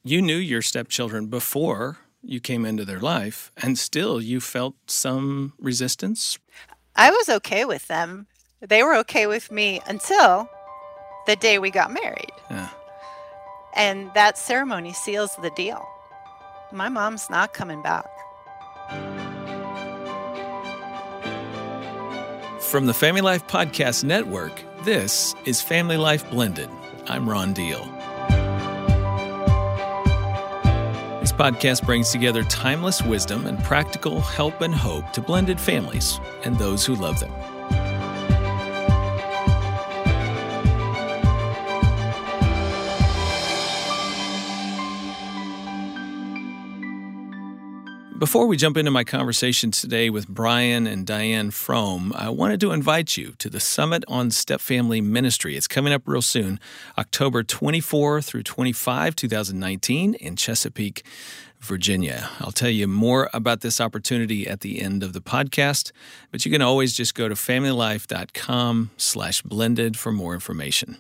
you knew your stepchildren before you came into their life, and still you felt some resistance? I was okay with them. They were okay with me until the day we got married. Yeah. And that ceremony seals the deal. My mom's not coming back. From the Family Life Podcast Network, this is Family Life Blended. I'm Ron Deal. This podcast brings together timeless wisdom and practical help and hope to blended families and those who love them. Before we jump into my conversation today with Brian and Diane Frome, I wanted to invite you to the Summit on Stepfamily Ministry. It's coming up real soon, October 24 through 25, 2019 in Chesapeake, Virginia. I'll tell you more about this opportunity at the end of the podcast, but you can always just go to familylife.com/blended for more information.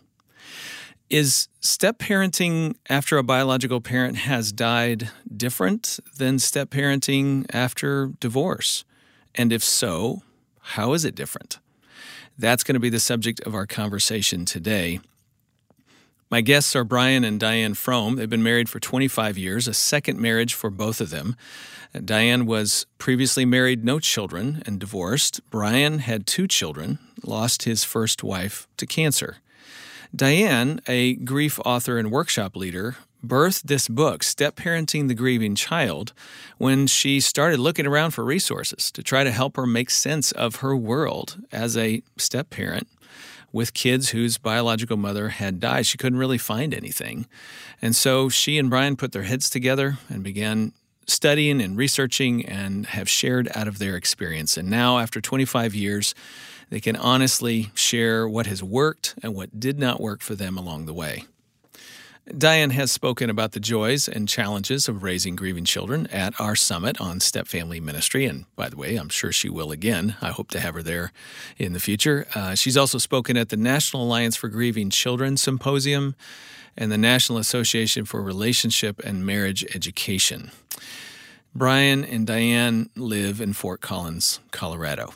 Is step-parenting after a biological parent has died different than step-parenting after divorce? And if so, how is it different? That's going to be the subject of our conversation today. My guests are Brian and Diane Frome. They've been married for 25 years, a second marriage for both of them. Diane was previously married, no children, and divorced. Brian had 2 children, lost his first wife to cancer. Diane, a grief author and workshop leader, birthed this book, Step Parenting the Grieving Child, when she started looking around for resources to try to help her make sense of her world as a step-parent with kids whose biological mother had died. She couldn't really find anything. And so she and Brian put their heads together and began studying and researching and have shared out of their experience. And now, after 25 years, they can honestly share what has worked and what did not work for them along the way. Diane has spoken about the joys and challenges of raising grieving children at our summit on Stepfamily Ministry. And by the way, I'm sure she will again. I hope to have her there in the future. She's also spoken at the National Alliance for Grieving Children Symposium and the National Association for Relationship and Marriage Education. Brian and Diane live in Fort Collins, Colorado.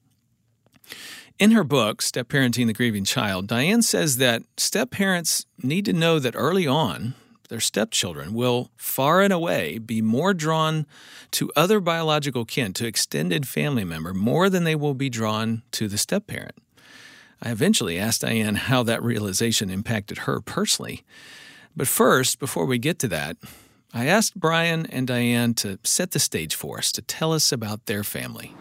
In her book, Step Parenting the Grieving Child, Diane says that step-parents need to know that early on, their stepchildren will far and away be more drawn to other biological kin, to extended family member, more than they will be drawn to the step-parent. I eventually asked Diane how that realization impacted her personally. But first, before we get to that, I asked Brian and Diane to set the stage for us, to tell us about their family.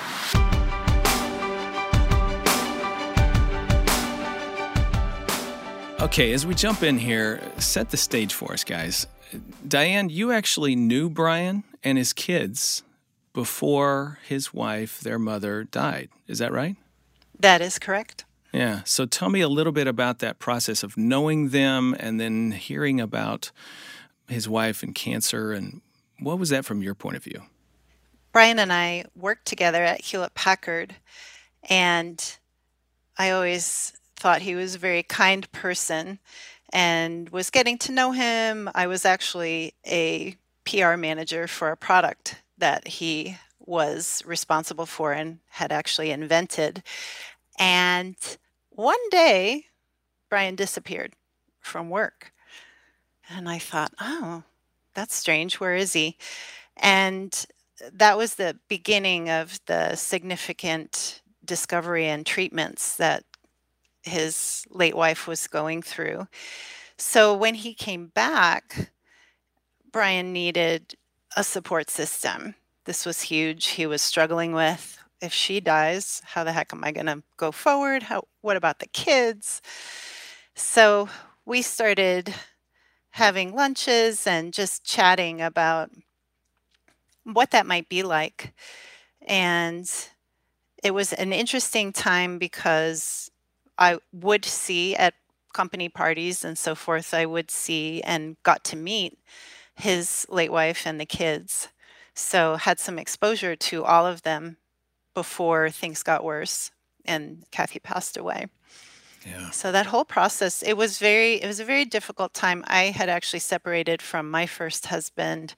Okay, as we jump in here, set the stage for us, guys. Diane, you actually knew Brian and his kids before his wife, their mother, died. Is that right? That is correct. Yeah. So tell me a little bit about that process of knowing them and then hearing about his wife and cancer, and what was that from your point of view? Brian and I worked together at Hewlett-Packard, and I always thought he was a very kind person and was getting to know him. I was actually a PR manager for a product that he was responsible for and had actually invented. And one day, Brian disappeared from work. And I thought, oh, that's strange. Where is he? And that was the beginning of the significant discovery and treatments that his late wife was going through. So when he came back, Brian needed a support system. This was huge. He was struggling with, if she dies, how the heck am I going to go forward? What about the kids? So we started having lunches and just chatting about what that might be like. And it was an interesting time because I would see at company parties and so forth, I would see and got to meet his late wife and the kids. So had some exposure to all of them before things got worse and Kathy passed away. Yeah. So that whole process, it was a very difficult time. I had actually separated from my first husband,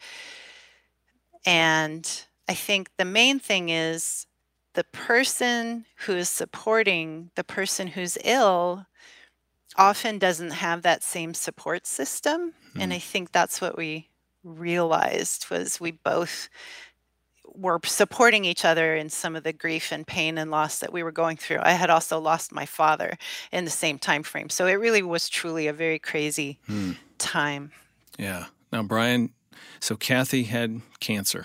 and I think the main thing is the person who is supporting the person who's ill often doesn't have that same support system. And Hmm. I think that's what we realized was we both were supporting each other in some of the grief and pain and loss that we were going through. I had also lost my father in the same time frame. So it really was truly a very crazy Hmm. time. Yeah. Now, Brian, so Kathy had cancer.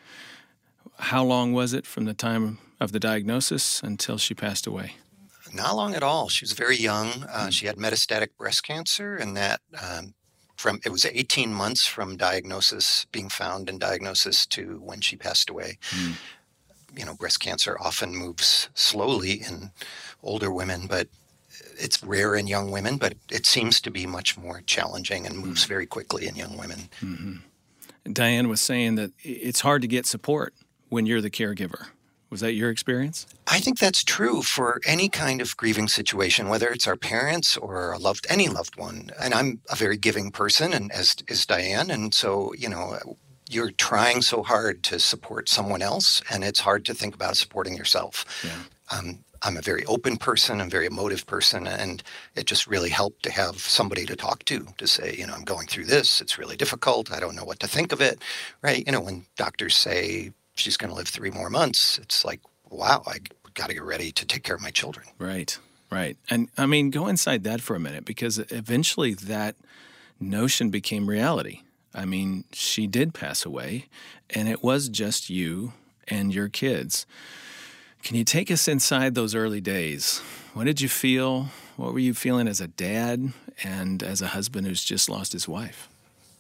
How long was it from the time of the diagnosis until she passed away? Not long at all. She was very young. Hmm. She had metastatic breast cancer, and that from it was 18 months from diagnosis, being found and diagnosis, to when she passed away. Hmm. Breast cancer often moves slowly in older women, but it's rare in young women, but it seems to be much more challenging and moves very quickly in young women. Mm-hmm. Diane was saying that it's hard to get support when you're the caregiver. Was that your experience? I think that's true for any kind of grieving situation, whether it's our parents or any loved one. And I'm a very giving person, and as is Diane. And so, you're trying so hard to support someone else, and it's hard to think about supporting yourself. Yeah. I'm a very open person, I'm a very emotive person, and it just really helped to have somebody to talk to say, I'm going through this. It's really difficult. I don't know what to think of it, right? When doctors say she's going to live 3 more months, it's like, wow, I got to get ready to take care of my children. Right, right. And I mean, go inside that for a minute, because eventually that notion became reality. I mean, she did pass away, and it was just you and your kids. Can you take us inside those early days? What did you feel? What were you feeling as a dad and as a husband who's just lost his wife?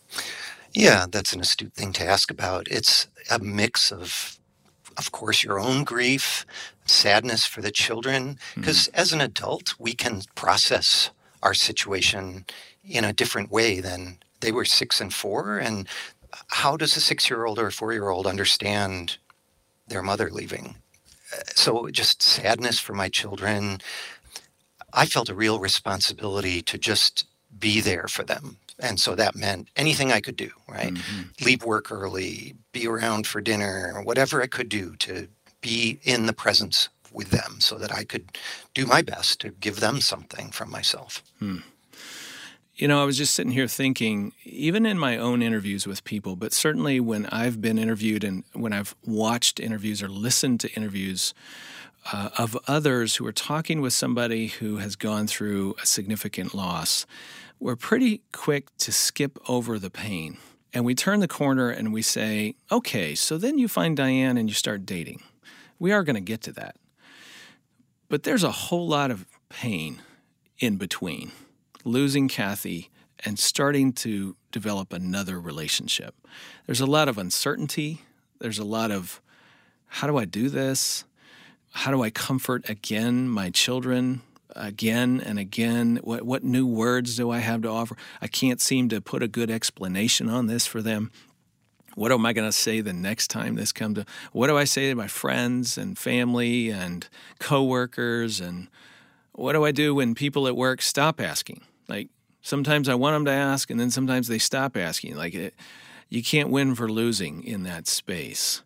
Yeah, that's an astute thing to ask about. It's a mix of course, your own grief, sadness for the children, because as an adult, we can process our situation in a different way than they were 6 and 4. And how does a 6-year-old or a 4-year-old understand their mother leaving? So just sadness for my children. I felt a real responsibility to just be there for them. And so that meant anything I could do, right? Mm-hmm. Leave work early, be around for dinner, or whatever I could do to be in the presence with them so that I could do my best to give them something from myself. I was just sitting here thinking, even in my own interviews with people, but certainly when I've been interviewed and when I've watched interviews or listened to interviews of others who are talking with somebody who has gone through a significant loss, we're pretty quick to skip over the pain. And we turn the corner and we say, okay, so then you find Diane and you start dating. We are going to get to that. But there's a whole lot of pain in between losing Kathy and starting to develop another relationship. There's a lot of uncertainty. There's a lot of, how do I do this? How do I comfort again my children again and again? What new words do I have to offer? I can't seem to put a good explanation on this for them. What am I going to say the next time this comes to? What do I say to my friends and family and coworkers? And what do I do when people at work stop asking? Like, sometimes I want them to ask, and then sometimes they stop asking. You can't win for losing in that space.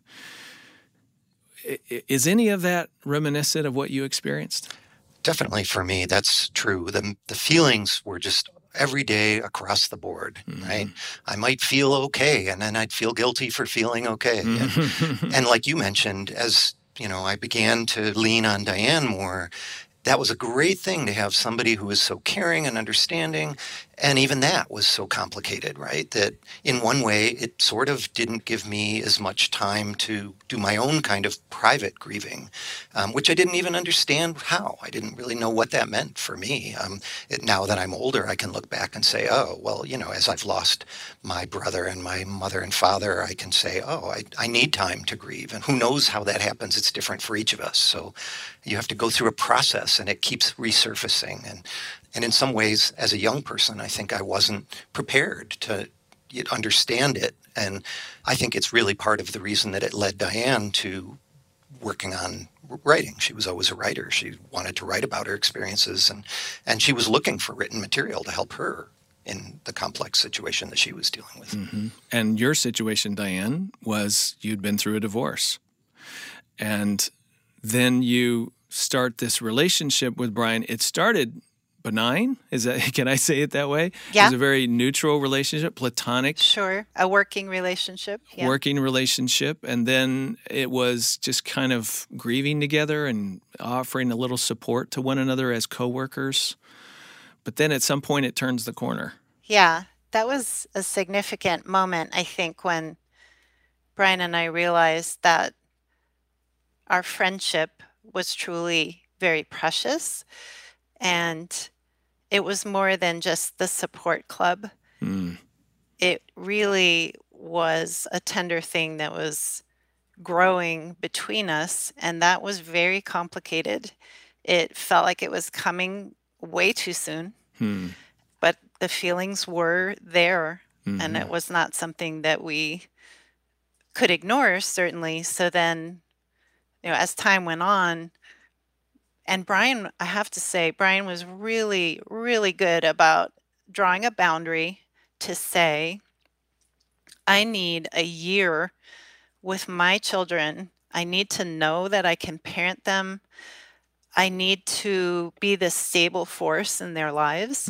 Is any of that reminiscent of what you experienced? Definitely for me, that's true. The feelings were just every day across the board, right? I might feel okay, and then I'd feel guilty for feeling okay. And like you mentioned, as I began to lean on Diane more, that was a great thing to have somebody who was so caring and understanding. And even that was so complicated, right? That in one way, it sort of didn't give me as much time to do my own kind of private grieving, which I didn't even understand how. I didn't really know what that meant for me. Now that I'm older, I can look back and say, oh, well, as I've lost my brother and my mother and father, I can say, oh, I need time to grieve. And who knows how that happens? It's different for each of us. So you have to go through a process, and it keeps resurfacing. And in some ways, as a young person, I think I wasn't prepared to understand it. And I think it's really part of the reason that it led Diane to working on writing. She was always a writer. She wanted to write about her experiences, and she was looking for written material to help her in the complex situation that she was dealing with. Mm-hmm. And your situation, Diane, was you'd been through a divorce. And then you start this relationship with Brian. It started benign. Can I say it that way? Yeah. It was a very neutral relationship, platonic. Sure. A working relationship. Yeah. Working relationship. And then it was just kind of grieving together and offering a little support to one another as coworkers. But then at some point it turns the corner. Yeah. That was a significant moment, I think, when Brian and I realized that our friendship was truly very precious, and it was more than just the support club. It really was a tender thing that was growing between us, and that was very complicated. It felt like it was coming way too soon, but the feelings were there, and it was not something that we could ignore, certainly. So then, as time went on, and Brian, I have to say, Brian was really, really good about drawing a boundary to say, I need a year with my children. I need to know that I can parent them. I need to be the stable force in their lives.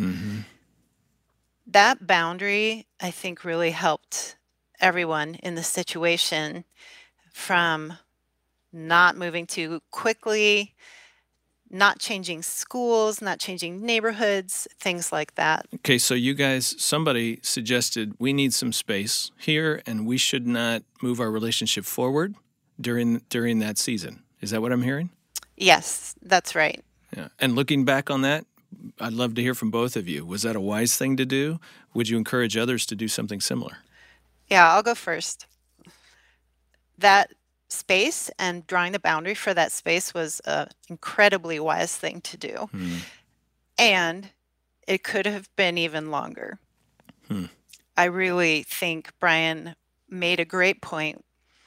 That boundary, I think, really helped everyone in the situation, from not moving too quickly, not changing schools, not changing neighborhoods, things like that. Okay, so somebody suggested we need some space here and we should not move our relationship forward during that season. Is that what I'm hearing? Yes, that's right. Yeah. And looking back on that, I'd love to hear from both of you. Was that a wise thing to do? Would you encourage others to do something similar? Yeah, I'll go first. That space and drawing the boundary for that space was an incredibly wise thing to do. And it could have been even longer. I really think Brian made a great point.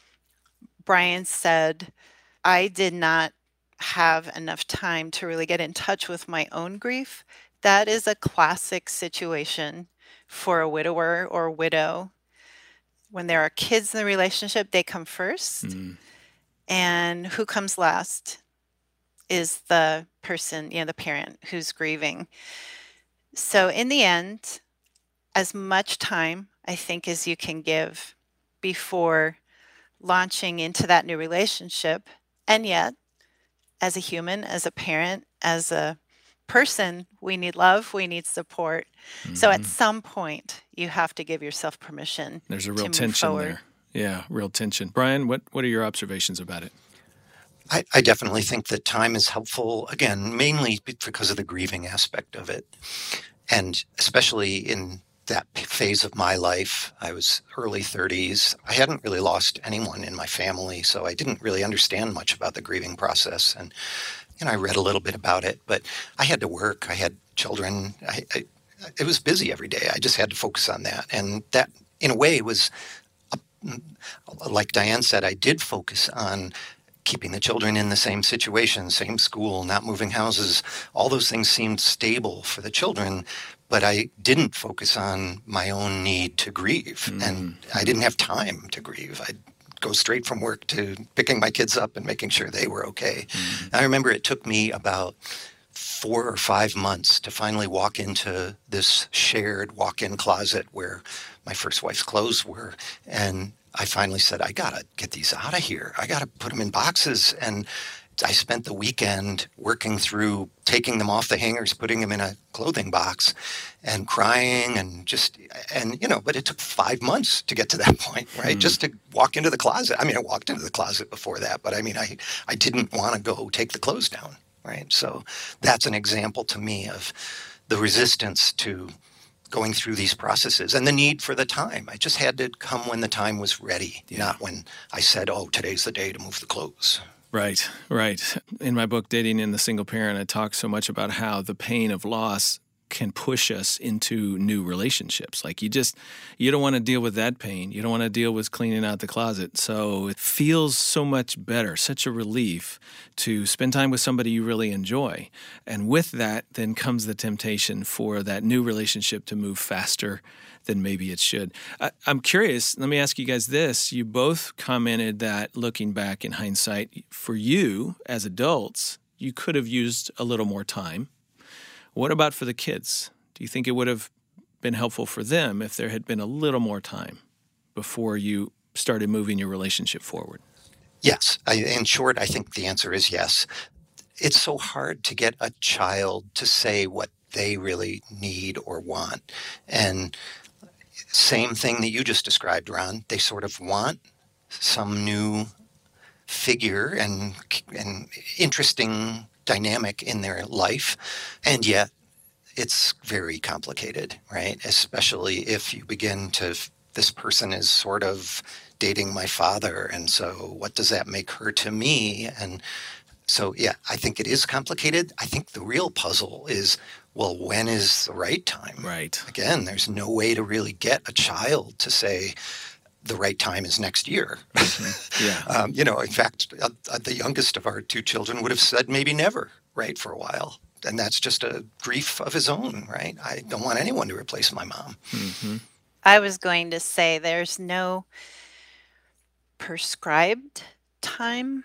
Brian said, I did not have enough time to really get in touch with my own grief. That is a classic situation for a widower or widow. When there are kids in the relationship, they come first. And who comes last is the person, the parent who's grieving. So in the end, as much time, I think, as you can give before launching into that new relationship. And yet, as a human, as a parent, as a person, we need love, we need support. So at some point, you have to give yourself permission. There's a real tension there. Yeah, real tension. Brian, what are your observations about it? I definitely think that time is helpful, again, mainly because of the grieving aspect of it. And especially in that phase of my life, I was early 30s. I hadn't really lost anyone in my family, so I didn't really understand much about the grieving process. And I read a little bit about it, but I had to work. I had children. It was busy every day. I just had to focus on that. And that, in a way, was, like Diane said, I did focus on keeping the children in the same situation, same school, not moving houses. All those things seemed stable for the children, but I didn't focus on my own need to grieve. And I didn't have time to grieve. I'd go straight from work to picking my kids up and making sure they were okay. I remember it took me about 4 or 5 months to finally walk into this shared walk-in closet where my first wife's clothes were. And I finally said, I got to get these out of here. I got to put them in boxes. And I spent the weekend working through taking them off the hangers, putting them in a clothing box and crying but it took 5 months to get to that point, right? Just to walk into the closet. I walked into the closet before that, but I didn't want to go take the clothes down, right? So that's an example to me of the resistance to going through these processes and the need for the time. I just had to come when the time was ready, not when I said, oh, today's the day to move the clothes. Right. In my book, Dating in the Single Parent, I talk so much about how the pain of loss can push us into new relationships. Like you don't want to deal with that pain. You don't want to deal with cleaning out the closet. So it feels so much better, such a relief to spend time with somebody you really enjoy. And with that, then comes the temptation for that new relationship to move faster than maybe it should. I'm curious, let me ask you guys this. You both commented that looking back in hindsight, for you as adults, you could have used a little more time. What about for the kids? Do you think it would have been helpful for them if there had been a little more time before you started moving your relationship forward? Yes. In short, I think the answer is yes. It's so hard to get a child to say what they really need or want. And same thing that you just described, Ron. They sort of want some new figure and interesting dynamic in their life. And yet it's very complicated, right? Especially if you begin to, this person is sort of dating my father. And so what does that make her to me? And so, yeah, I think it is complicated. I think the real puzzle is, well, when is the right time? Right. Again, there's no way to really get a child to say, the right time is next year. Mm-hmm. Yeah. In fact, the youngest of our two children would have said maybe never, right, for a while. And that's just a grief of his own, right? I don't want anyone to replace my mom. Mm-hmm. I was going to say there's no prescribed time.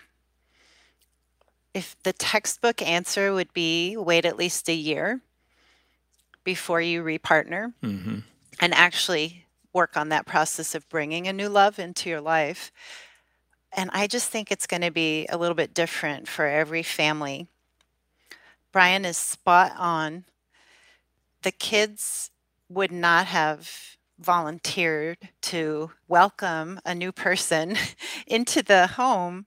If the textbook answer would be wait at least a year before you repartner Mm-hmm. and actually work on that process of bringing a new love into your life. And I just think it's going to be a little bit different for every family. Brian is spot on. The kids would not have volunteered to welcome a new person into the home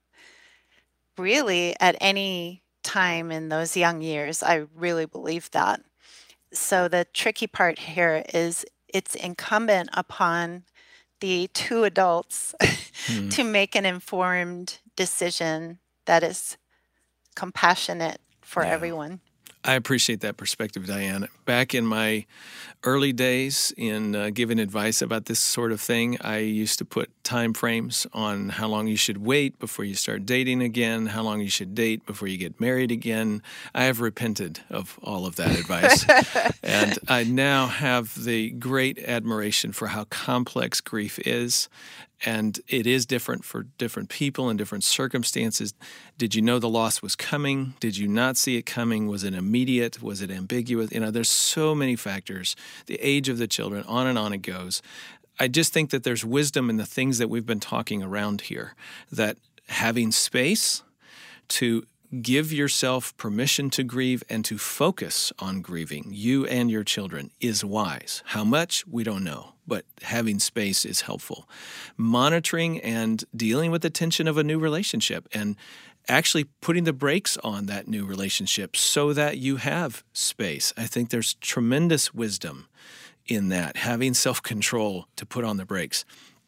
really at any time in those young years. I really believe that. So the tricky part here is it's incumbent upon the two adults to make an informed decision that is compassionate for everyone. I appreciate that perspective, Diane. Back in my early days in giving advice about this sort of thing, I used to put time frames on how long you should wait before you start dating again, how long you should date before you get married again. I have repented of all of that advice. And I now have the great admiration for how complex grief is. And it is different for different people in different circumstances. Did you know the loss was coming? Did you not see it coming? Was it immediate? Was it ambiguous? There's so many factors. The age of the children, on it goes. I just think that there's wisdom in the things that we've been talking around here, that having space to give yourself permission to grieve and to focus on grieving, you and your children, is wise. How much? We don't know, but having space is helpful. Monitoring and dealing with the tension of a new relationship and actually putting the brakes on that new relationship so that you have space. I think there's tremendous wisdom in that, having self-control to put on the brakes.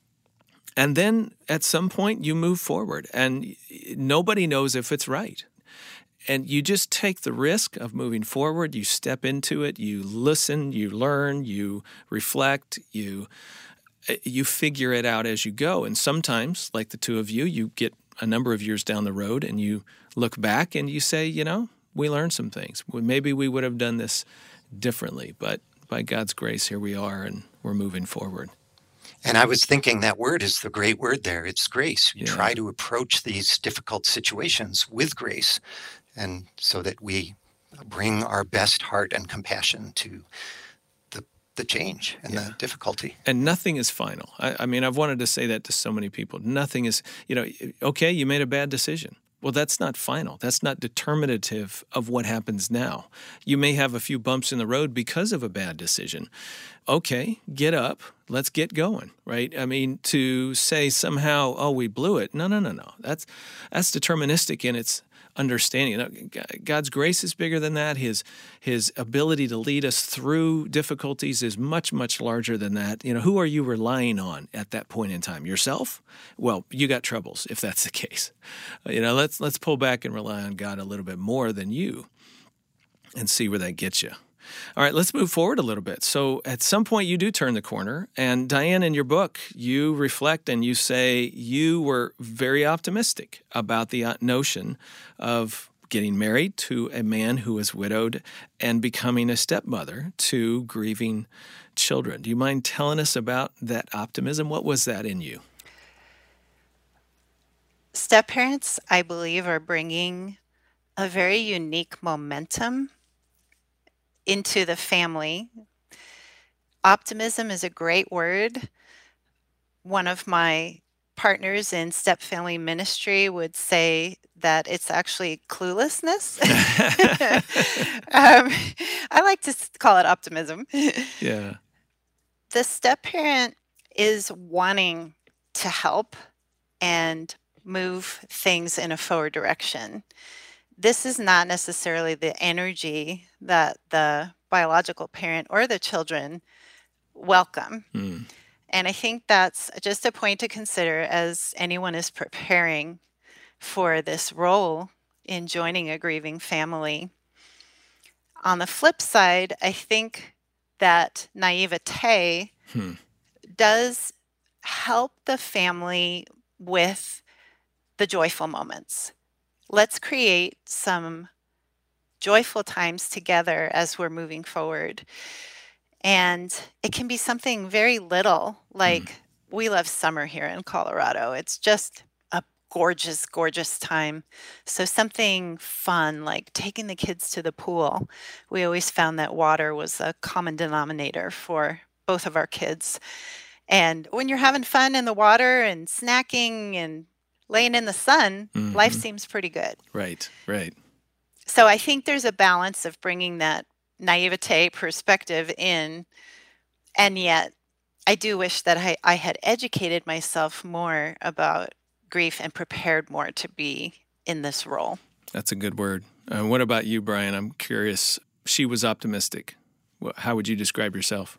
And then at some point you move forward and nobody knows if it's right. And you just take the risk of moving forward. You step into it. You listen. You learn. You reflect. You figure it out as you go. And sometimes, like the two of you, you get a number of years down the road and you look back and you say, we learned some things. Maybe we would have done this differently. But by God's grace, here we are and we're moving forward. And I was thinking that word is the great word there. It's grace. We try to approach these difficult situations with grace, and so that we bring our best heart and compassion to the change and the difficulty. And nothing is final. I mean, I've wanted to say that to so many people. Nothing is, okay, you made a bad decision. Well, that's not final. That's not determinative of what happens now. You may have a few bumps in the road because of a bad decision. Okay, get up. Let's get going, right? I mean, to say somehow, we blew it. No. That's deterministic in its understanding. God's grace is bigger than that. His ability to lead us through difficulties is much, much larger than that. Who are you relying on at that point in time? Yourself? Well, you got troubles if that's the case. Let's pull back and rely on God a little bit more than you and see where that gets you. All right, let's move forward a little bit. So at some point you do turn the corner, and Diane, in your book, you reflect and you say you were very optimistic about the notion of getting married to a man who was widowed and becoming a stepmother to grieving children. Do you mind telling us about that optimism? What was that in you? Step-parents, I believe, are bringing a very unique momentum into the family. Optimism is a great word. One of my partners in step family ministry would say that it's actually cluelessness. I like to call it optimism. Yeah. The step parent is wanting to help and move things in a forward direction. This is not necessarily the energy that the biological parent or the children welcome. And I think that's just a point to consider as anyone is preparing for this role in joining a grieving family. On the flip side, I think that naivete does help the family with the joyful moments. Let's create some joyful times together as we're moving forward. And it can be something very little, like we love summer here in Colorado. It's just a gorgeous, gorgeous time. So something fun, like taking the kids to the pool. We always found that water was a common denominator for both of our kids. And when you're having fun in the water and snacking and laying in the sun, life seems pretty good. Right, right. So I think there's a balance of bringing that naivete perspective in, and yet I do wish that I had educated myself more about grief and prepared more to be in this role. That's a good word. What about you, Brian? I'm curious. She was optimistic. How would you describe yourself?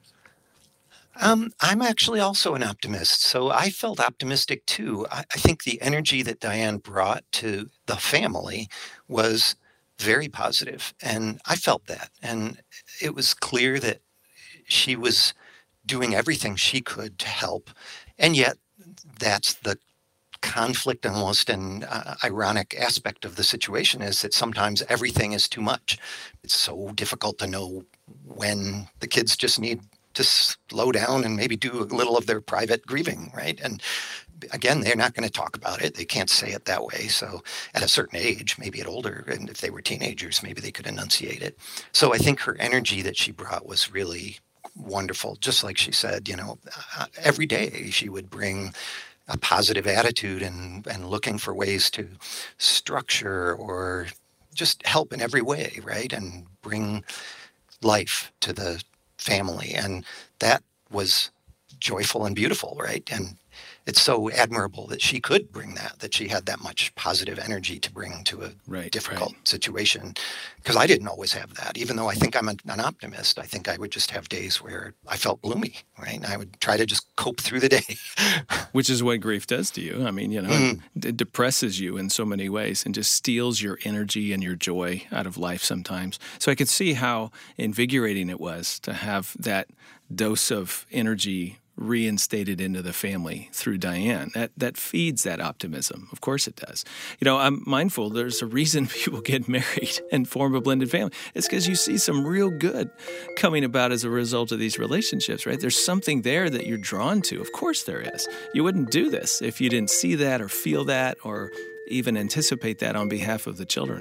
I'm actually also an optimist, so I felt optimistic too. I think the energy that Diane brought to the family was very positive, and I felt that. And it was clear that she was doing everything she could to help, and yet that's the conflict almost an ironic aspect of the situation, is that sometimes everything is too much. It's so difficult to know when the kids just need to slow down and maybe do a little of their private grieving, right? And again, they're not going to talk about it. They can't say it that way. So at a certain age, maybe at older, and if they were teenagers, maybe they could enunciate it. So I think her energy that she brought was really wonderful. Just like she said, every day she would bring a positive attitude and looking for ways to structure or just help in every way, right? And bring life to the family. And that was joyful and beautiful, right? And it's so admirable that she could bring that she had that much positive energy to bring to a difficult situation. Because I didn't always have that. Even though I think I'm an optimist, I think I would just have days where I felt gloomy, right? And I would try to just cope through the day. Which is what grief does to you. I mean, it depresses you in so many ways and just steals your energy and your joy out of life sometimes. So I could see how invigorating it was to have that dose of energy reinstated into the family through Diane. That feeds that optimism. Of course it does. I'm mindful there's a reason people get married and form a blended family. It's because you see some real good coming about as a result of these relationships, right? There's something there that you're drawn to. Of course there is. You wouldn't do this if you didn't see that or feel that or even anticipate that on behalf of the children.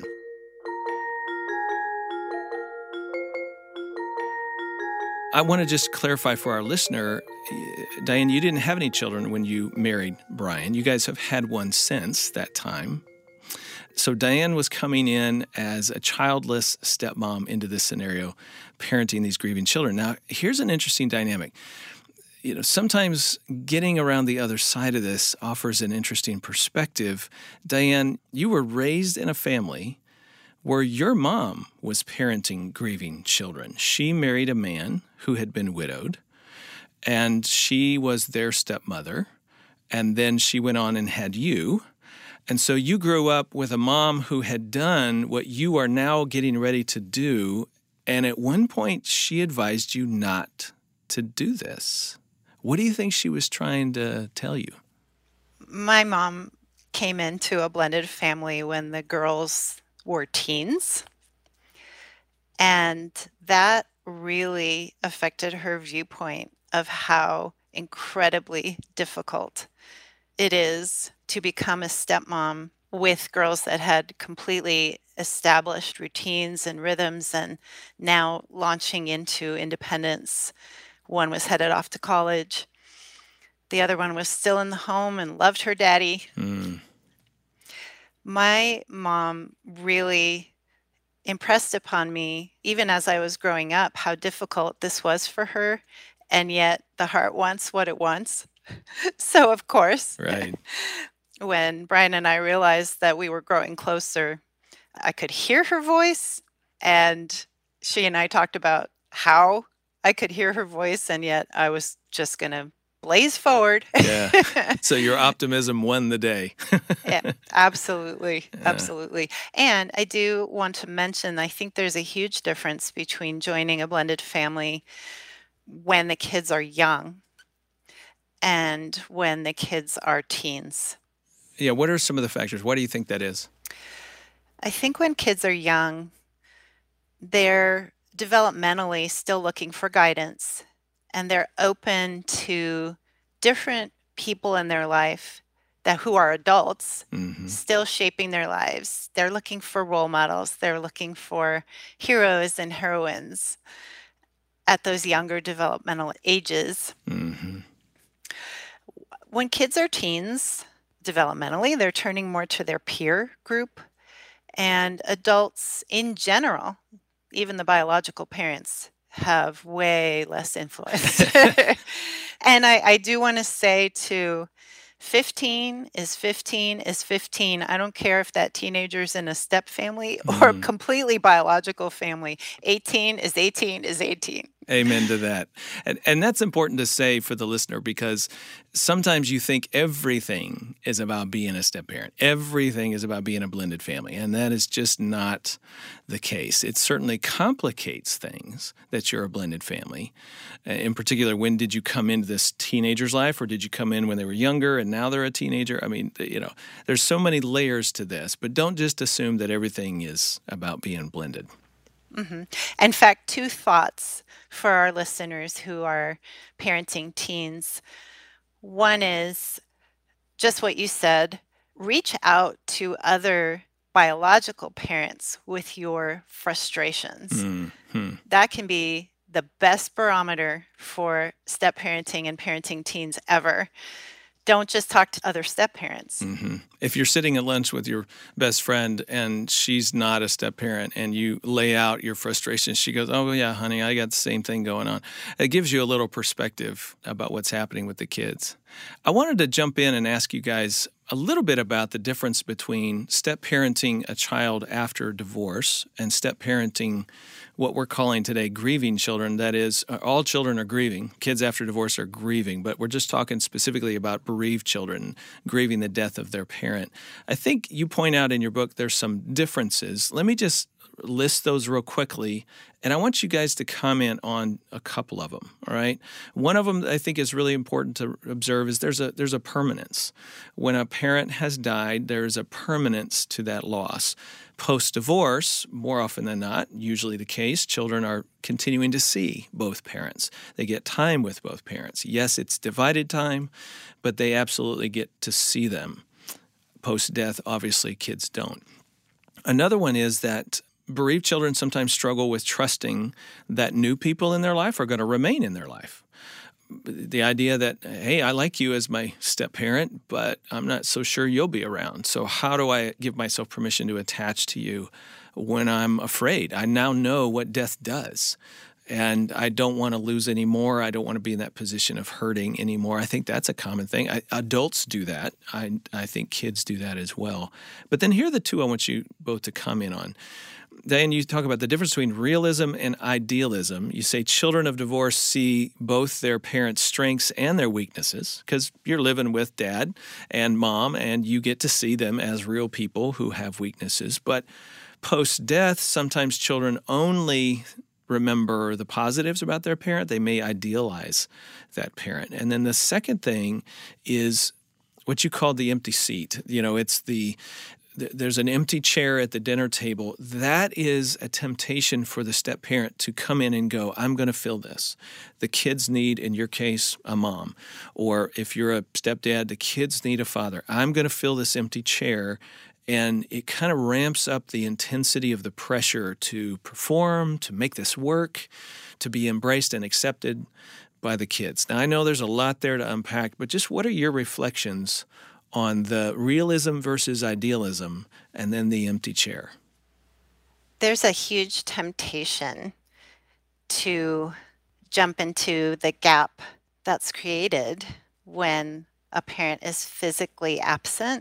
I want to just clarify for our listener, Diane, you didn't have any children when you married Brian. You guys have had one since that time. So Diane was coming in as a childless stepmom into this scenario, parenting these grieving children. Now, here's an interesting dynamic. Sometimes getting around the other side of this offers an interesting perspective. Diane, you were raised in a family where your mom was parenting grieving children. She married a man who had been widowed, and she was their stepmother, and then she went on and had you. And so you grew up with a mom who had done what you are now getting ready to do And at one point, she advised you not to do this. What do you think she was trying to tell you? My mom came into a blended family when the girls were teens, and that really affected her viewpoint of how incredibly difficult it is to become a stepmom with girls that had completely established routines and rhythms and now launching into independence. One was headed off to college. The other one was still in the home and loved her daddy. My mom really impressed upon me, even as I was growing up, how difficult this was for her. And yet the heart wants what it wants. So, of course, Right. when Brian and I realized that we were growing closer, I could hear her voice. And she and I talked about how I could hear her voice. And yet I was just going to blaze forward. Yeah. So your optimism won the day. Yeah, absolutely. Absolutely. And I do want to mention, I think there's a huge difference between joining a blended family when the kids are young and when the kids are teens. Yeah. What are some of the factors? Why do you think that is? I think when kids are young, they're developmentally still looking for guidance, and they're open to different people in their life who are adults, still shaping their lives. They're looking for role models. They're looking for heroes and heroines at those younger developmental ages. When kids are teens, developmentally, they're turning more to their peer group, and adults in general, even the biological parents, have way less influence. And I do want to say too, 15 is 15 is 15. I don't care if that teenager's in a step family or completely biological family. 18 is 18 is 18. Amen to that. And that's important to say for the listener, because sometimes you think everything is about being a step parent. Everything is about being a blended family, and that is just not the case. It certainly complicates things that you're a blended family. In particular, when did you come into this teenager's life, or did you come in when they were younger and now they're a teenager? I mean, there's so many layers to this, but don't just assume that everything is about being blended. In fact, 2 thoughts for our listeners who are parenting teens. One is just what you said, reach out to other biological parents with your frustrations. That can be the best barometer for step parenting and parenting teens ever. Don't just talk to other step parents. If you're sitting at lunch with your best friend and she's not a step parent and you lay out your frustrations, she goes, "Oh, yeah, honey, I got the same thing going on." It gives you a little perspective about what's happening with the kids. I wanted to jump in and ask you guys a little bit about the difference between step parenting a child after divorce and step parenting what we're calling today grieving children. That is, all children are grieving. Kids after divorce are grieving, but we're just talking specifically about bereaved children, grieving the death of their parent. I think you point out in your book there's some differences. Let me just list those real quickly, and I want you guys to comment on a couple of them, all right? One of them I think is really important to observe is there's a permanence. When a parent has died, there's a permanence to that loss. Post-divorce, more often than not, usually the case, children are continuing to see both parents. They get time with both parents. Yes, it's divided time, but they absolutely get to see them. Post-death, obviously, kids don't. Another one is that bereaved children sometimes struggle with trusting that new people in their life are going to remain in their life. The idea that, hey, I like you as my step-parent, but I'm not so sure you'll be around. So how do I give myself permission to attach to you when I'm afraid? I now know what death does, and I don't want to lose any more. I don't want to be in that position of hurting anymore. I think that's a common thing. Adults do that. I think kids do that as well. But then here are the 2 I want you both to comment on. Diane, you talk about the difference between realism and idealism. You say children of divorce see both their parents' strengths and their weaknesses because you're living with dad and mom, and you get to see them as real people who have weaknesses. But post-death, sometimes children only remember the positives about their parent. They may idealize that parent. And then the second thing is what you call the empty seat. It's there's an empty chair at the dinner table. That is a temptation for the step-parent to come in and go, I'm going to fill this. The kids need, in your case, a mom. Or if you're a stepdad, the kids need a father. I'm going to fill this empty chair. And it kind of ramps up the intensity of the pressure to perform, to make this work, to be embraced and accepted by the kids. Now, I know there's a lot there to unpack, but just what are your reflections on the realism versus idealism and then the empty chair? There's a huge temptation to jump into the gap that's created when a parent is physically absent.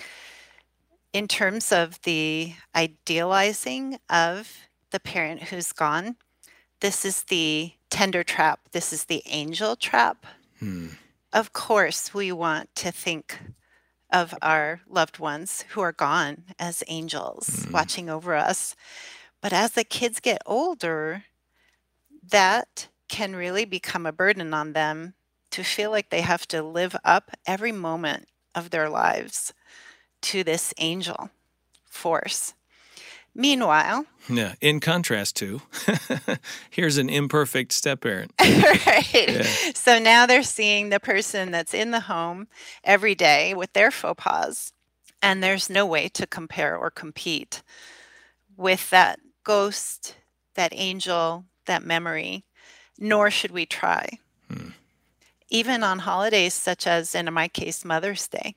In terms of the idealizing of the parent who's gone, this is the tender trap. This is the angel trap. Of course, we want to think of our loved ones who are gone as angels watching over us. But as the kids get older, that can really become a burden on them to feel like they have to live up every moment of their lives to this angel force. Meanwhile, in contrast to, here's an imperfect step-parent. Right. Yeah. So now they're seeing the person that's in the home every day with their faux pas, and there's no way to compare or compete with that ghost, that angel, that memory, nor should we try. Even on holidays such as, in my case, Mother's Day,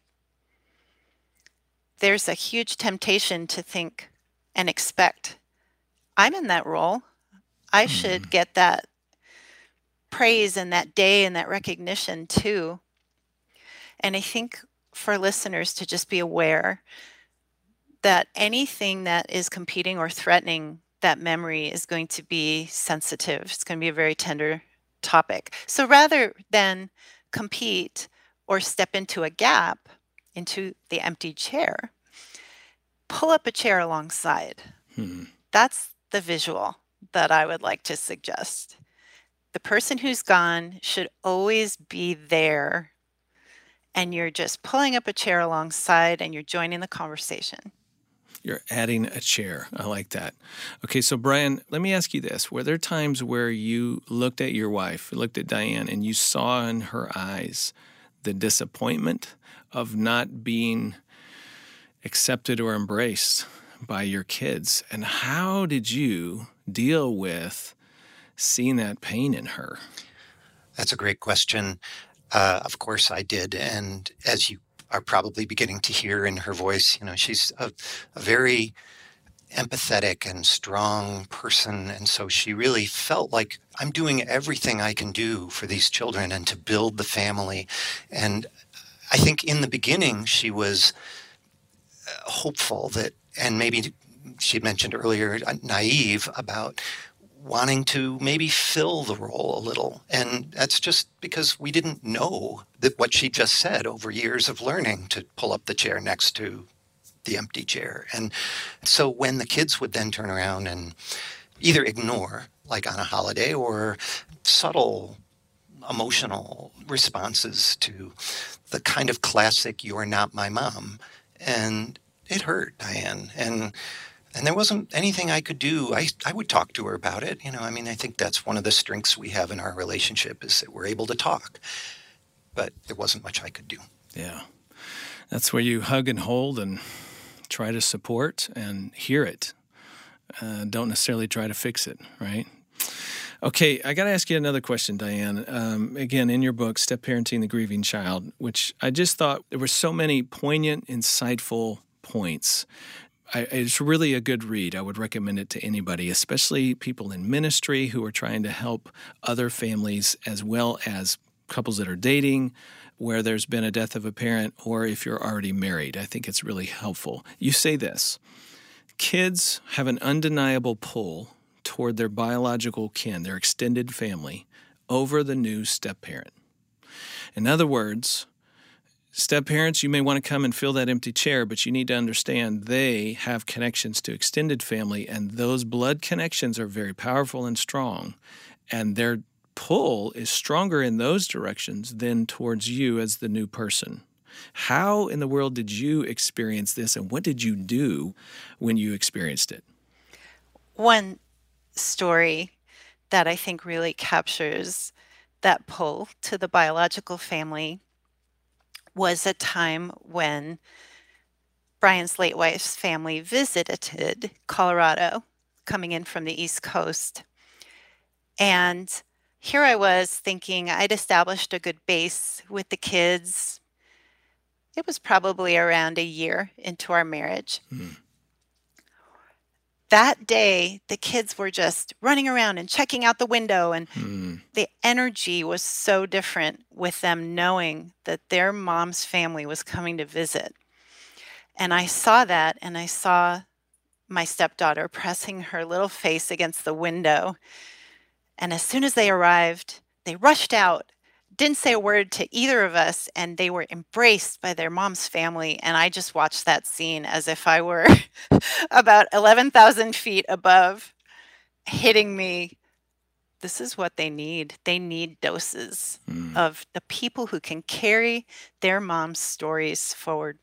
there's a huge temptation to think and expect, I'm in that role. I should get that praise and that day and that recognition too. And I think for listeners to just be aware that anything that is competing or threatening that memory is going to be sensitive. It's going to be a very tender topic. So rather than compete or step into a gap, into the empty chair, pull up a chair alongside. That's the visual that I would like to suggest. The person who's gone should always be there, and you're just pulling up a chair alongside and you're joining the conversation. You're adding a chair. I like that. Okay, so Brian, let me ask you this. Were there times where you looked at your wife, looked at Diane, and you saw in her eyes the disappointment of not being accepted or embraced by your kids? And how did you deal with seeing that pain in her? That's a great question. Of course I did. And as you are probably beginning to hear in her voice, she's a very empathetic and strong person. And so she really felt like, I'm doing everything I can do for these children and to build the family. And I think in the beginning, she was hopeful that, and maybe she mentioned earlier, naive about wanting to maybe fill the role a little. And that's just because we didn't know that what she just said over years of learning to pull up the chair next to the empty chair. And so when the kids would then turn around and either ignore, like on a holiday, or subtle emotional responses to the kind of classic, "You're not my mom," and it hurt Diane. And there wasn't anything I could do. I would talk to her about it. I think that's one of the strengths we have in our relationship is that we're able to talk. But there wasn't much I could do. Yeah. That's where you hug and hold and try to support and hear it. Don't necessarily try to fix it, right? Okay, I got to ask you another question, Diane. Again, in your book, Step Parenting the Grieving Child, which I just thought there were so many poignant, insightful points. It's really a good read. I would recommend it to anybody, especially people in ministry who are trying to help other families as well as couples that are dating, where there's been a death of a parent, or if you're already married. I think it's really helpful. You say this: kids have an undeniable pull toward their biological kin, their extended family, over the new step-parent. In other words, Step-parents, you may want to come and fill that empty chair, but you need to understand they have connections to extended family, and those blood connections are very powerful and strong, and their pull is stronger in those directions than towards you as the new person. How in the world did you experience this, and what did you do when you experienced it? One story that I think really captures that pull to the biological family was a time when Brian's late wife's family visited Colorado, coming in from the East Coast. And here I was thinking I'd established a good base with the kids. It was probably around a year into our marriage. That day, the kids were just running around and checking out the window, and the energy was so different with them knowing that their mom's family was coming to visit. And I saw that, and I saw my stepdaughter pressing her little face against the window. And as soon as they arrived, they rushed out, didn't say a word to either of us, and they were embraced by their mom's family. And I just watched that scene as if I were about 11,000 feet above, hitting me. This is what they need. They need doses of the people who can carry their mom's stories forward.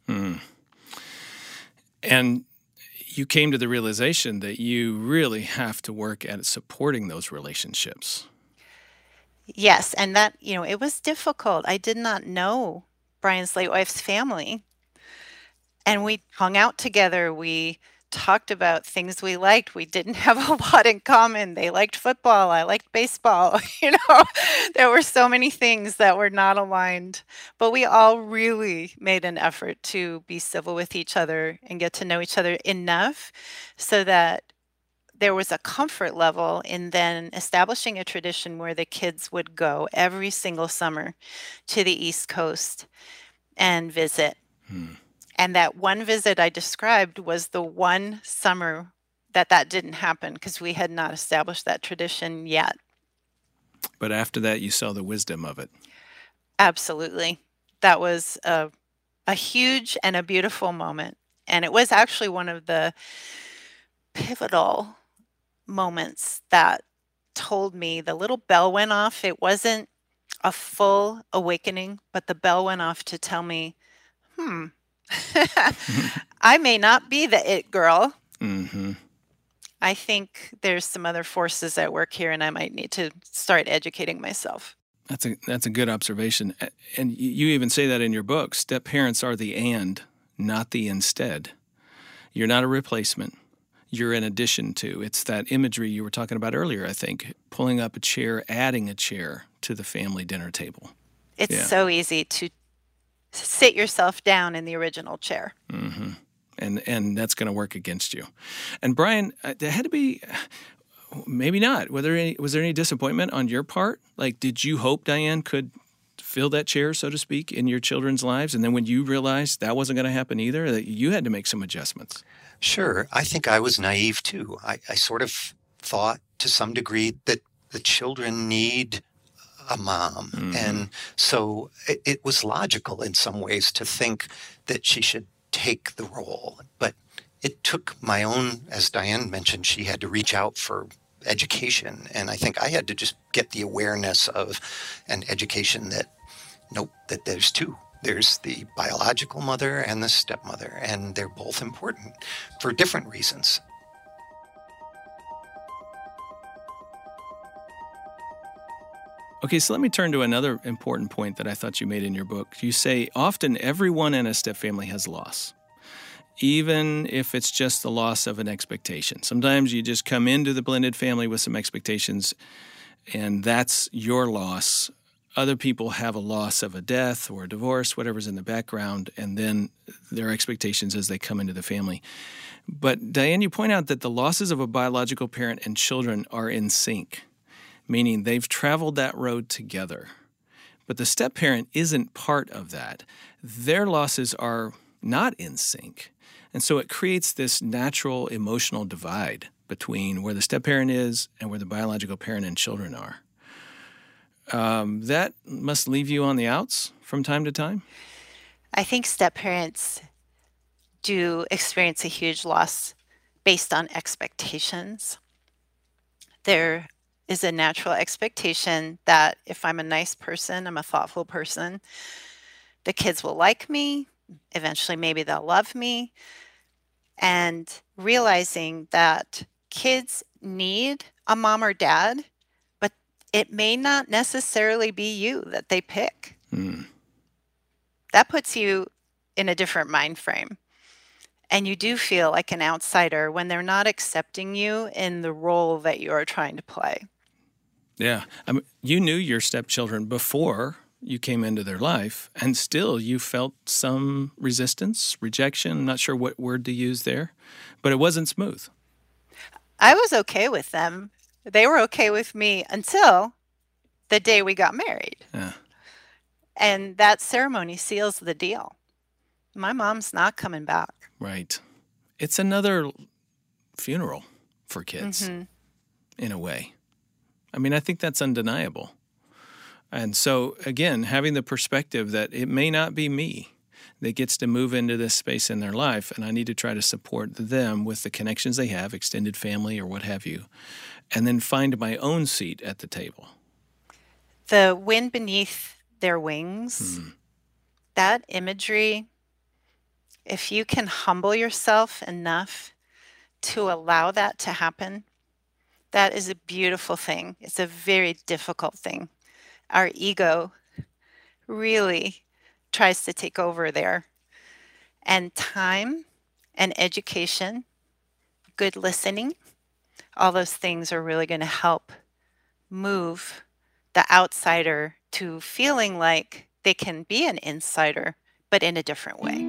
And you came to the realization that you really have to work at supporting those relationships. Yes, and that, it was difficult. I did not know Brian's late wife's family. And we hung out together. We talked about things we liked. We didn't have a lot in common. They liked football. I liked baseball. There were so many things that were not aligned. But we all really made an effort to be civil with each other and get to know each other enough so that there was a comfort level in then establishing a tradition where the kids would go every single summer to the East Coast and visit. And that one visit I described was the one summer that didn't happen because we had not established that tradition yet. But after that, you saw the wisdom of it. Absolutely. That was a huge and a beautiful moment. And it was actually one of the pivotal moments that told me the little bell went off. It wasn't a full awakening, but the bell went off to tell me, I may not be the it girl. I think there's some other forces at work here, and I might need to start educating myself. That's a good observation. And you even say that in your book. Step parents are the and, not the instead. You're not a replacement. You're in addition to. It's that imagery you were talking about earlier, I think, pulling up a chair, adding a chair to the family dinner table. It's so easy to sit yourself down in the original chair. And that's going to work against you. And Brian, there had to be, maybe not. Was there any disappointment on your part? Like, did you hope Diane could fill that chair, so to speak, in your children's lives? And then when you realized that wasn't going to happen either, that you had to make some adjustments? Sure. I think I was naive too. I sort of thought to some degree that the children need a mom. And so it was logical in some ways to think that she should take the role. But it took my own, as Diane mentioned, she had to reach out for education. And I think I had to just get the awareness of an education that, that there's two. There's the biological mother and the stepmother, and they're both important for different reasons. Okay, so let me turn to another important point that I thought you made in your book. You say, often everyone in a stepfamily has loss, even if it's just the loss of an expectation. Sometimes you just come into the blended family with some expectations, and that's your loss. Other people have a loss of a death or a divorce, whatever's in the background, and then their expectations as they come into the family. But Diane, you point out that the losses of a biological parent and children are in sync, meaning they've traveled that road together. But the step-parent isn't part of that. Their losses are not in sync. And so it creates this natural emotional divide between where the step-parent is and where the biological parent and children are. That must leave you on the outs from time to time? I think step-parents do experience a huge loss based on expectations. There is a natural expectation that if I'm a nice person, I'm a thoughtful person, the kids will like me, eventually maybe they'll love me, and realizing that kids need a mom or dad, but it may not necessarily be you that they pick. That puts you in a different mind frame. And you do feel like an outsider when they're not accepting you in the role that you are trying to play. Yeah. I mean, you knew your stepchildren before you came into their life, and still you felt some resistance, rejection. I'm not sure what word to use there, but it wasn't smooth. I was okay with them. They were okay with me until the day we got married. Yeah. And that ceremony seals the deal. My mom's not coming back. Right. It's another funeral for kids, in a way. I mean, I think that's undeniable. And so, again, having the perspective that it may not be me that gets to move into this space in their life, and I need to try to support them with the connections they have, extended family or what have you, and then find my own seat at the table. The wind beneath their wings, that imagery, if you can humble yourself enough to allow that to happen, that is a beautiful thing. It's a very difficult thing. Our ego really tries to take over there. And time and education, good listening, all those things are really going to help move the outsider to feeling like they can be an insider, but in a different way.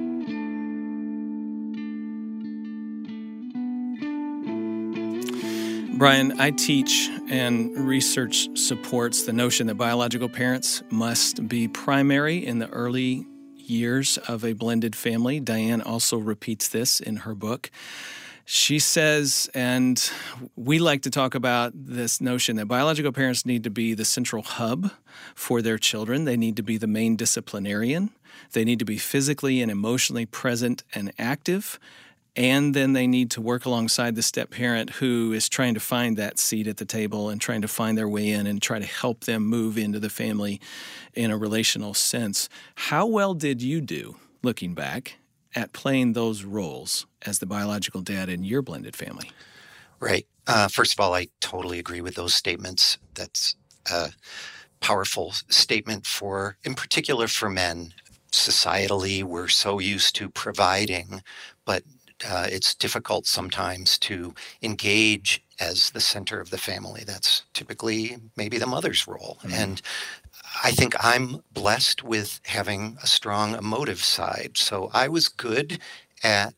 Brian, I teach, and research supports the notion that biological parents must be primary in the early years of a blended family. Diane also repeats this in her book. She says, and we like to talk about this notion that biological parents need to be the central hub for their children. They need to be the main disciplinarian. They need to be physically and emotionally present and active. And then they need to work alongside the step-parent who is trying to find that seat at the table and trying to find their way in and try to help them move into the family in a relational sense. How well did you do, looking back, at playing those roles as the biological dad in your blended family? Right. First of all, I totally agree with those statements. That's a powerful statement for, in particular for men. Societally, we're so used to providing, but it's difficult sometimes to engage as the center of the family. That's typically maybe the mother's role. And I think I'm blessed with having a strong emotive side. So I was good at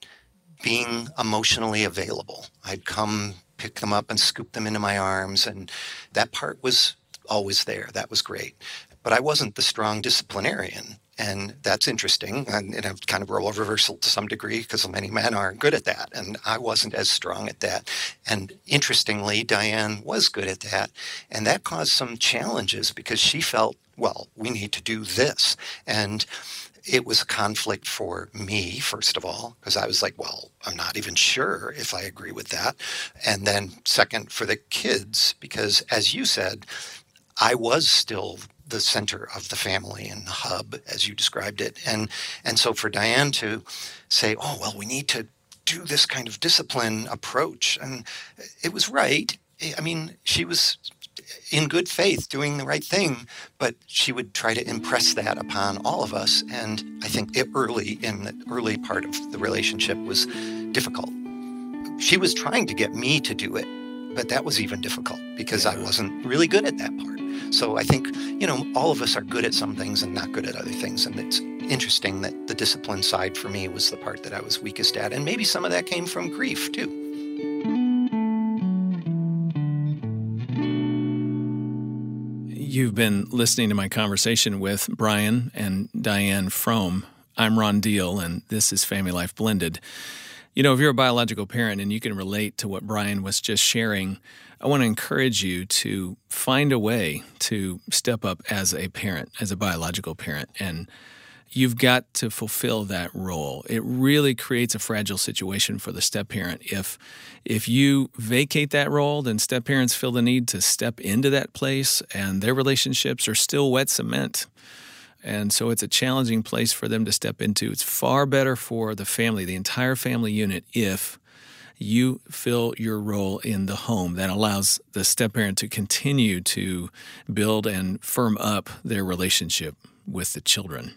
being emotionally available. I'd come pick them up and scoop them into my arms, and that part was always there. That was great. But I wasn't the strong disciplinarian. And that's interesting, and a kind of role reversal to some degree, because many men are good at that, and I wasn't as strong at that. And interestingly, Diane was good at that, and that caused some challenges because she felt, well, we need to do this. And it was a conflict for me, first of all, because I was like, well, I'm not even sure if I agree with that. And then second, for the kids, because as you said, I was still the center of the family and the hub, as you described it. And so for Diane to say, oh, well, we need to do this kind of discipline approach. And it was right. I mean, she was in good faith doing the right thing, but she would try to impress that upon all of us. And I think in the early part of the relationship was difficult. She was trying to get me to do it, but that was even difficult because I wasn't really good at that part. So I think, all of us are good at some things and not good at other things. And it's interesting that the discipline side for me was the part that I was weakest at. And maybe some of that came from grief, too. You've been listening to my conversation with Brian and Diane Fromm. I'm Ron Deal, and this is Family Life Blended. If you're a biological parent and you can relate to what Brian was just sharing, I want to encourage you to find a way to step up as a parent, as a biological parent, and you've got to fulfill that role. It really creates a fragile situation for the step-parent. If you vacate that role, then step-parents feel the need to step into that place, and their relationships are still wet cement. And so it's a challenging place for them to step into. It's far better for the family, the entire family unit, if you fill your role in the home. That allows the step-parent to continue to build and firm up their relationship with the children.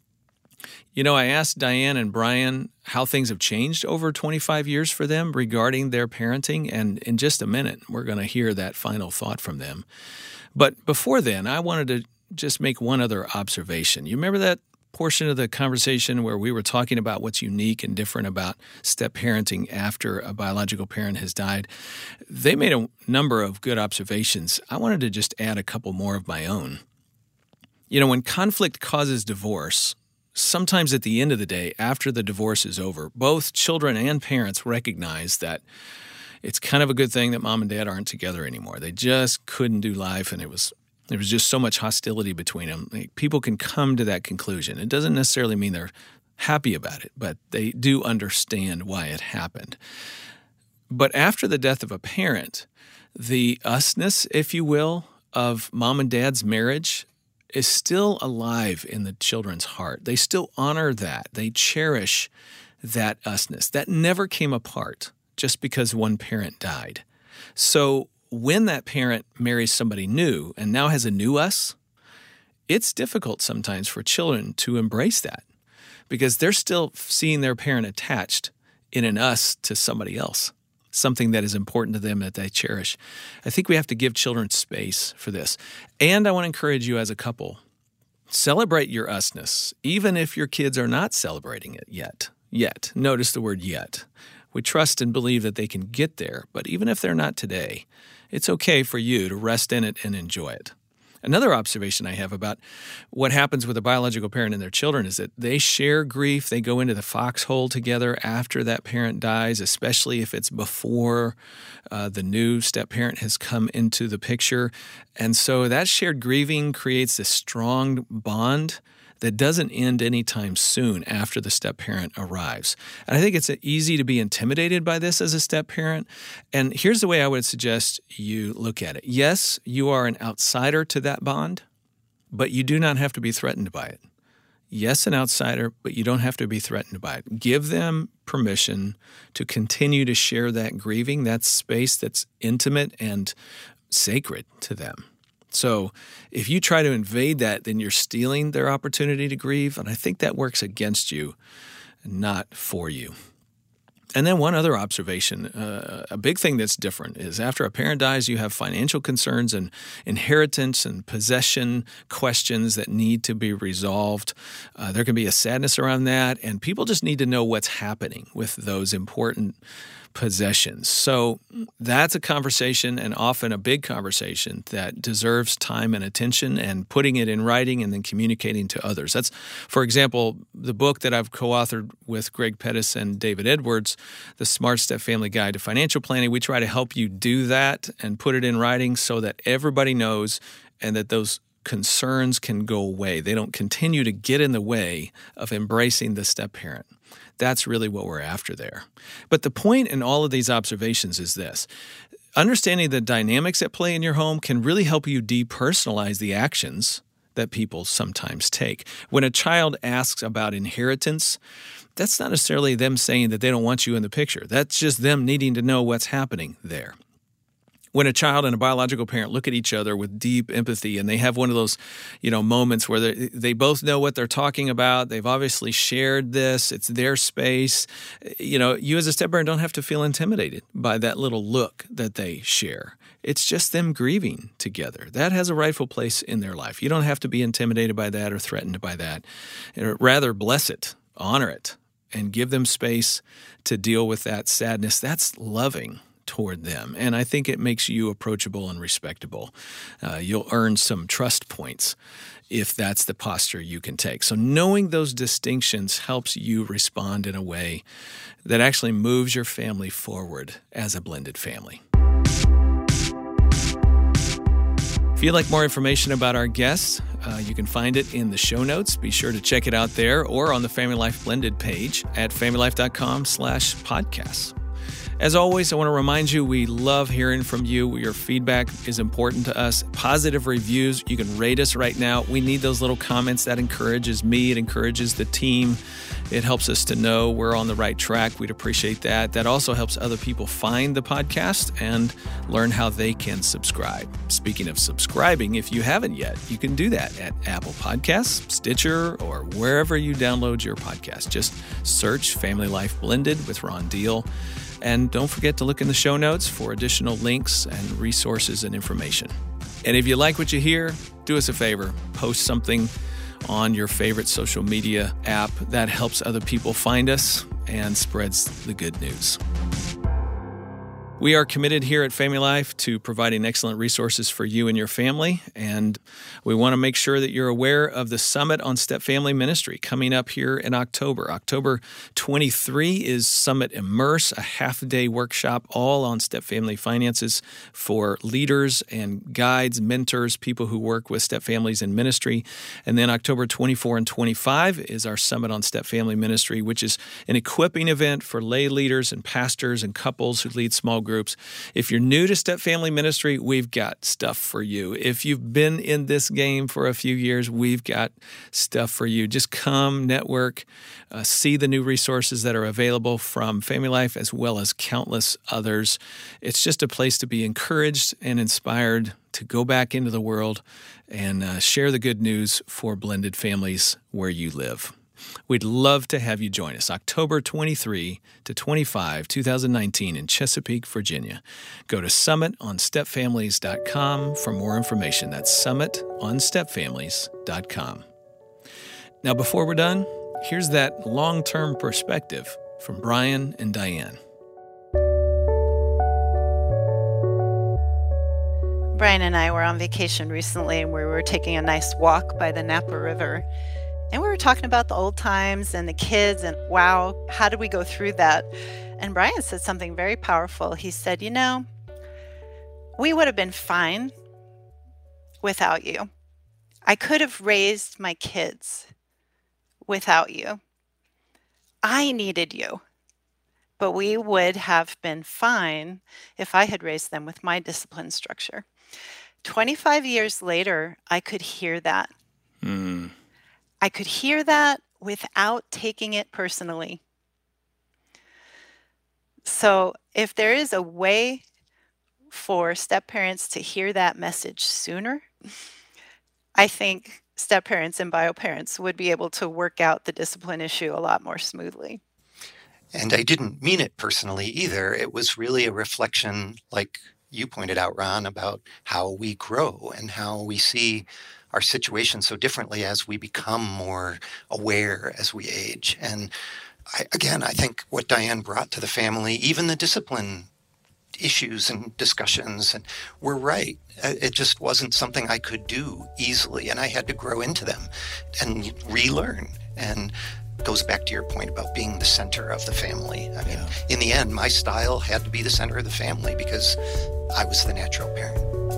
You know, I asked Diane and Brian how things have changed over 25 years for them regarding their parenting, and in just a minute, we're going to hear that final thought from them. But before then, I wanted to just make one other observation. You remember that portion of the conversation where we were talking about what's unique and different about step-parenting after a biological parent has died? They made a number of good observations. I wanted to just add a couple more of my own. You know, when conflict causes divorce, sometimes at the end of the day, after the divorce is over, both children and parents recognize that it's kind of a good thing that mom and dad aren't together anymore. They just couldn't do life, and there was just so much hostility between them. People can come to that conclusion. It doesn't necessarily mean they're happy about it, but they do understand why it happened. But after the death of a parent, the usness, if you will, of mom and dad's marriage is still alive in the children's heart. They still honor that. They cherish that usness. That never came apart just because one parent died. So when that parent marries somebody new and now has a new us, it's difficult sometimes for children to embrace that because they're still seeing their parent attached in an us to somebody else, something that is important to them that they cherish. I think we have to give children space for this. And I want to encourage you as a couple, celebrate your usness, even if your kids are not celebrating it yet. Notice the word yet. We trust and believe that they can get there, but even if they're not today, it's okay for you to rest in it and enjoy it. Another observation I have about what happens with a biological parent and their children is that they share grief. They go into the foxhole together after that parent dies, especially if it's before the new step-parent has come into the picture. And so that shared grieving creates this strong bond that doesn't end anytime soon after the step-parent arrives. And I think it's easy to be intimidated by this as a step-parent. And here's the way I would suggest you look at it. Yes, you are an outsider to that bond, but you do not have to be threatened by it. Yes, an outsider, but you don't have to be threatened by it. Give them permission to continue to share that grieving, that space that's intimate and sacred to them. So if you try to invade that, then you're stealing their opportunity to grieve, and I think that works against you, not for you. And then one other observation, a big thing that's different is after a parent dies, you have financial concerns and inheritance and possession questions that need to be resolved. There can be a sadness around that, and people just need to know what's happening with those important possessions. So that's a conversation, and often a big conversation, that deserves time and attention and putting it in writing and then communicating to others. That's, for example, the book that I've co-authored with Greg Pettis and David Edwards, The Smart Step Family Guide to Financial Planning. We try to help you do that and put it in writing so that everybody knows and that those concerns can go away. They don't continue to get in the way of embracing the step-parent. That's really what we're after there. But the point in all of these observations is this. Understanding the dynamics at play in your home can really help you depersonalize the actions that people sometimes take. When a child asks about inheritance, that's not necessarily them saying that they don't want you in the picture. That's just them needing to know what's happening there. When a child and a biological parent look at eeach other with deep empathy and they have one of those, moments where they both know what they're talking about, they've obviously shared this, it's their space, you as a step-parent don't have to feel intimidated by that little look that they share. It's just them grieving together. That has a rightful place in their life. You don't have to be intimidated by that or threatened by that. Rather, bless it, honor it, and give them space to deal with that sadness. That's loving toward them. And I think it makes you approachable and respectable. You'll earn some trust points if that's the posture you can take. So knowing those distinctions helps you respond in a way that actually moves your family forward as a blended family. If you'd like more information about our guests, you can find it in the show notes. Be sure to check it out there or on the Family Life Blended page at familylife.com/podcasts. As always, I want to remind you, we love hearing from you. Your feedback is important to us. Positive reviews, you can rate us right now. We need those little comments. That encourages me. It encourages the team. It helps us to know we're on the right track. We'd appreciate that. That also helps other people find the podcast and learn how they can subscribe. Speaking of subscribing, if you haven't yet, you can do that at Apple Podcasts, Stitcher, or wherever you download your podcast. Just search Family Life Blended with Ron Deal. And don't forget to look in the show notes for additional links and resources and information. And if you like what you hear, do us a favor. Post something on your favorite social media app. That helps other people find us and spreads the good news. We are committed here at Family Life to providing excellent resources for you and your family, and we want to make sure that you're aware of the Summit on Step Family Ministry coming up here in October. October 23 is Summit Immerse, a half-day workshop all on step family finances for leaders and guides, mentors, people who work with step families in ministry. And then October 24 and 25 is our Summit on Step Family Ministry, which is an equipping event for lay leaders and pastors and couples who lead small groups. If you're new to Step Family Ministry, we've got stuff for you. If you've been in this game for a few years, we've got stuff for you. Just come, network, see the new resources that are available from Family Life as well as countless others. It's just a place to be encouraged and inspired to go back into the world and share the good news for blended families where you live. We'd love to have you join us October 23 to 25, 2019 in Chesapeake, Virginia. Go to summitonstepfamilies.com for more information. That's summitonstepfamilies.com. Now, before we're done, here's that long-term perspective from Brian and Diane. Brian and I were on vacation recently, and we were taking a nice walk by the Napa River. And we were talking about the old times and the kids and wow, how did we go through that? And Brian said something very powerful. He said, we would have been fine without you. I could have raised my kids without you. I needed you. But we would have been fine if I had raised them with my discipline structure. 25 years later, I could hear that. I could hear that without taking it personally. So if there is a way for step parents to hear that message sooner, I think step parents and bio parents would be able to work out the discipline issue a lot more smoothly. And I didn't mean it personally either. It was really a reflection, like you pointed out, Ron, about how we grow and how we see our situation so differently as we become more aware as we age. And I think what Diane brought to the family, even the discipline issues and discussions, and we're right. It just wasn't something I could do easily, and I had to grow into them and relearn. And it goes back to your point about being the center of the family. I mean, in the end, my style had to be the center of the family because I was the natural parent.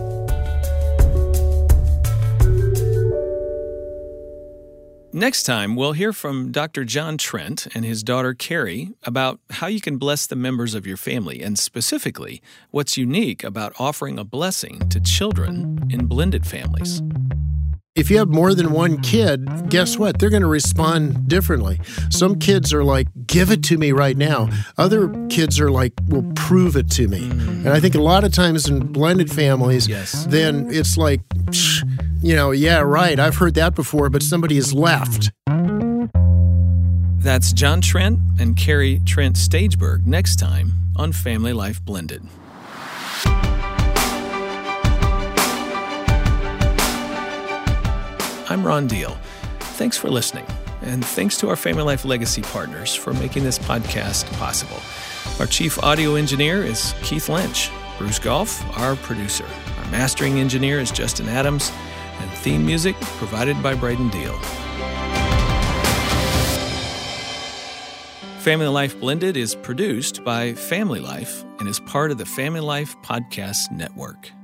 Next time, we'll hear from Dr. John Trent and his daughter Carrie about how you can bless the members of your family, and specifically, what's unique about offering a blessing to children in blended families. If you have more than one kid, guess what? They're going to respond differently. Some kids are like, give it to me right now. Other kids are like, well, prove it to me. And I think a lot of times in blended families, then it's like, yeah, right, I've heard that before, but somebody has left. That's John Trent and Carrie Trent Stageberg next time on Family Life Blended. I'm Ron Deal. Thanks for listening, and thanks to our Family Life Legacy partners for making this podcast possible. Our chief audio engineer is Keith Lynch. Bruce Goff, our producer. Our mastering engineer is Justin Adams, and theme music provided by Braden Deal. Family Life Blended is produced by Family Life and is part of the Family Life Podcast Network.